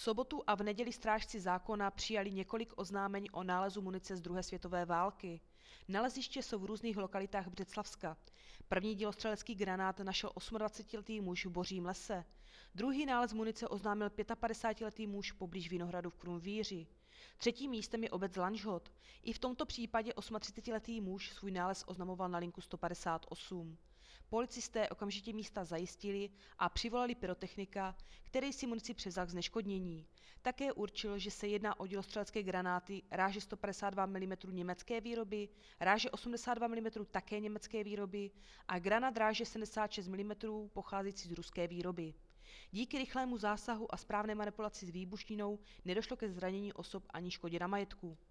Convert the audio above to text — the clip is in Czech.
sobotu a v neděli strážci zákona přijali několik oznámení o nálezu munice z druhé světové války. Naleziště jsou v různých lokalitách Břeclavska. První dělostřelecký granát našel 28letý muž v Bořím lese. Druhý nález munice oznámil 55letý muž poblíž Vinohradu v Krumvíři. Třetím místem je obec Lanžhot. I v tomto případě 38letý muž svůj nález oznamoval na linku 158. Policisté okamžitě místa zajistili a přivolali pyrotechnika, který si munici převzal k zneškodnění. Také určil, že se jedná o dělostřelecké granáty ráže 152 mm německé výroby, ráže 82 mm také německé výroby a granát ráže 76 mm pocházející z ruské výroby. Díky rychlému zásahu a správné manipulaci s výbušninou nedošlo ke zranění osob ani škodě na majetku.